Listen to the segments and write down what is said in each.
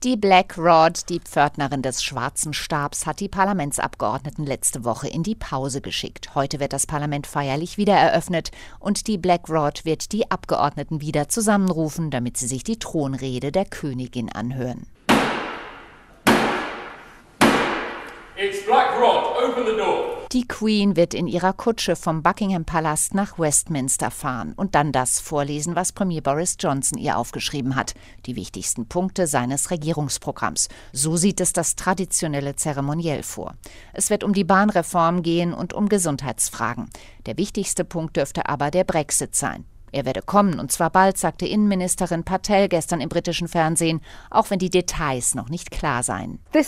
Die Black Rod, die Pförtnerin des schwarzen Stabs, hat die Parlamentsabgeordneten letzte Woche in die Pause geschickt. Heute wird das Parlament feierlich wieder eröffnet und die Black Rod wird die Abgeordneten wieder zusammenrufen, damit sie sich die Thronrede der Königin anhören. It's Black Rod, open the door. Die Queen wird in ihrer Kutsche vom Buckingham-Palast nach Westminster fahren und dann das vorlesen, was Premier Boris Johnson ihr aufgeschrieben hat. Die wichtigsten Punkte seines Regierungsprogramms. So sieht es das traditionelle Zeremoniell vor. Es wird um die Bahnreform gehen und um Gesundheitsfragen. Der wichtigste Punkt dürfte aber der Brexit sein. Er werde kommen, und zwar bald, sagte Innenministerin Patel gestern im britischen Fernsehen, auch wenn die Details noch nicht klar seien. Die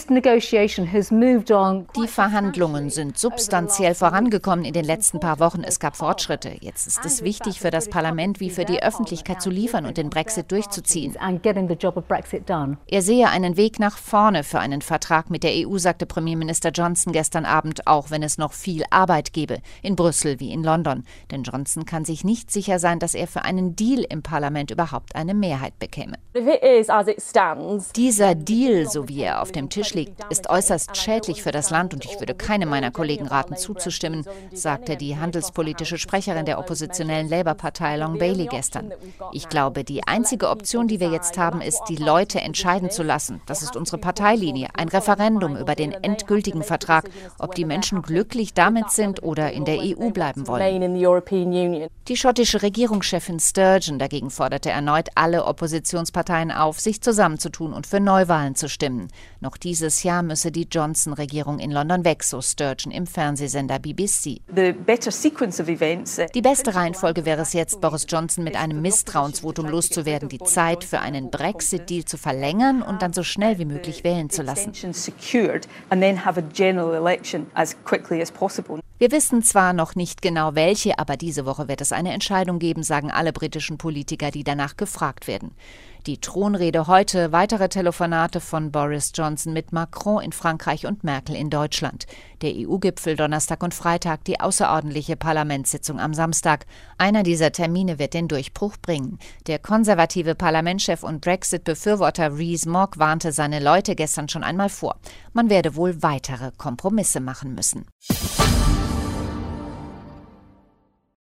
Verhandlungen sind substanziell vorangekommen in den letzten paar Wochen. Es gab Fortschritte. Jetzt ist es wichtig für das Parlament wie für die Öffentlichkeit zu liefern und den Brexit durchzuziehen. Er sehe einen Weg nach vorne für einen Vertrag mit der EU, sagte Premierminister Johnson gestern Abend, auch wenn es noch viel Arbeit gebe, in Brüssel wie in London. Denn Johnson kann sich nicht sicher sein, dass er für einen Deal im Parlament überhaupt eine Mehrheit bekäme. Dieser Deal, so wie er auf dem Tisch liegt, ist äußerst schädlich für das Land und ich würde keinem meiner Kollegen raten, zuzustimmen, sagte die handelspolitische Sprecherin der oppositionellen Labour-Partei Long Bailey gestern. Ich glaube, die einzige Option, die wir jetzt haben, ist, die Leute entscheiden zu lassen. Das ist unsere Parteilinie, ein Referendum über den endgültigen Vertrag, ob die Menschen glücklich damit sind oder in der EU bleiben wollen. Die schottische Regierungschefin Sturgeon dagegen forderte erneut alle Oppositionsparteien auf, sich zusammenzutun und für Neuwahlen zu stimmen. Noch dieses Jahr müsse die Johnson-Regierung in London weg, so Sturgeon im Fernsehsender BBC. Die beste Reihenfolge wäre es jetzt, Boris Johnson mit einem Misstrauensvotum loszuwerden, die Zeit für einen Brexit-Deal zu verlängern und dann so schnell wie möglich wählen zu lassen. Wir wissen zwar noch nicht genau welche, aber diese Woche wird es eine Entscheidung geben, sagen alle britischen Politiker, die danach gefragt werden. Die Thronrede heute, weitere Telefonate von Boris Johnson mit Macron in Frankreich und Merkel in Deutschland. Der EU-Gipfel Donnerstag und Freitag, die außerordentliche Parlamentssitzung am Samstag. Einer dieser Termine wird den Durchbruch bringen. Der konservative Parlamentschef und Brexit-Befürworter Rees-Mogg warnte seine Leute gestern schon einmal vor. Man werde wohl weitere Kompromisse machen müssen.